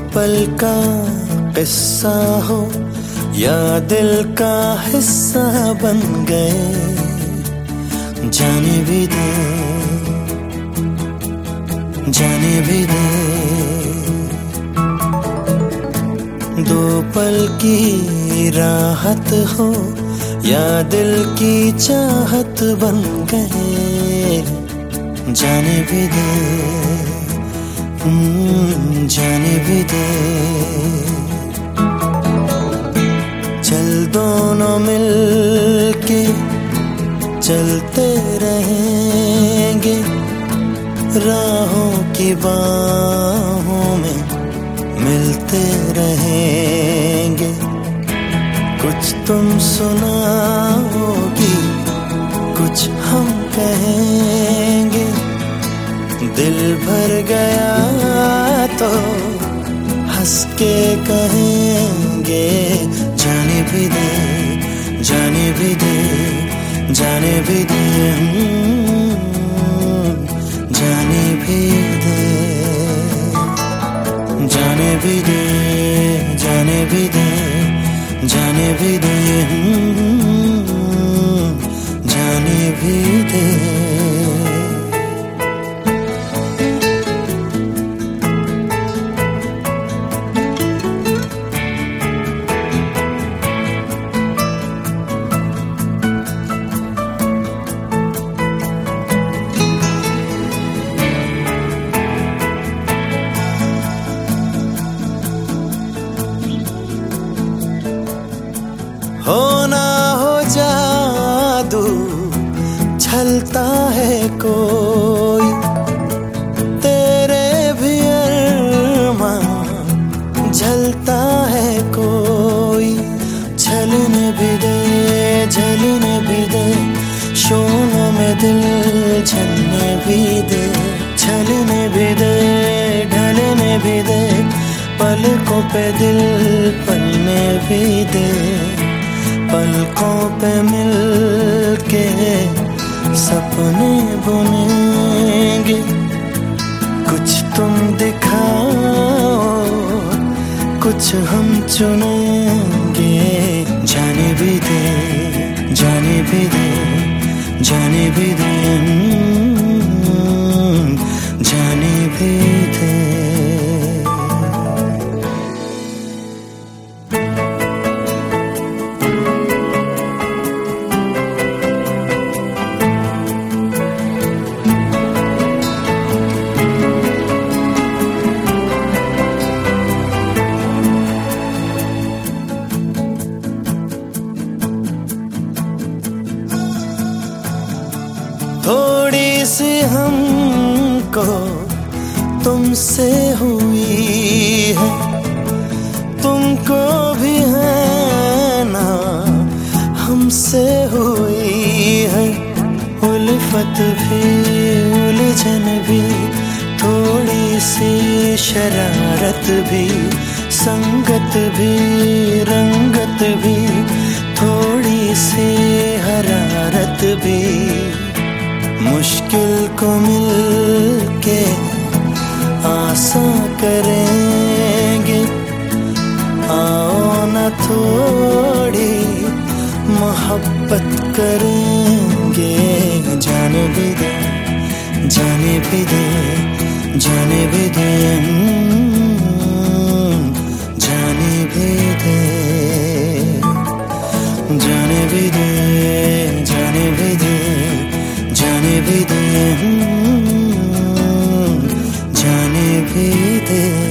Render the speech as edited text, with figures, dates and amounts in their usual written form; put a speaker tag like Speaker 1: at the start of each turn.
Speaker 1: पल का किस्सा हो या दिल का हिस्सा बन गए, जाने भी दे, जाने भी दे। दो पल की राहत हो या दिल की चाहत बन गए, जाने भी दे, जाने भी दे। चल दोनों मिल के चलते रहेंगे, राहों की बाहों में मिलते रहेंगे। कुछ तुम सुनाओगी, कुछ हम कहेंगे। दिल भर गया तो हंस के कहेंगे, जाने भी दे, जाने भी दे, जाने भी दे, जाने भी दे, जाने भी दे, जाने भी दे, जाने भी दे, जाने भी दे। हो ना हो जादू, छलता है कोई, तेरे भी अरमां झलता है कोई। छलने भी दे, झलने भी दे, शोलों में दिल झलने भी दे। छलने भी दे, ढलने भी दे, पलकों पे दिल पलने भी दे। पलकों पे मिल के सपने बुनेंगे। कुछ तुम दिखाओ, कुछ हम चुनेंगे। जाने भी दे, जाने भी दे, जाने भी दे, जाने भी दे। थोड़ी सी हमको तुमसे हुई है, तुमको भी है ना हमसे हुई है। उल्फत भी, उलझन भी, थोड़ी सी शरारत भी, संगत भी, रंगत भी, थोड़ी सी हरारत भी। मुश्किल को मिल के आसान करेंगे। आओ न थोड़ी मोहब्बत करेंगे। जाने भी दे, जाने भी दे, जाने भी दे, जाने भी दे, जाने भी दे, जाने भी दे, जाने भी दे, जाने भी दे।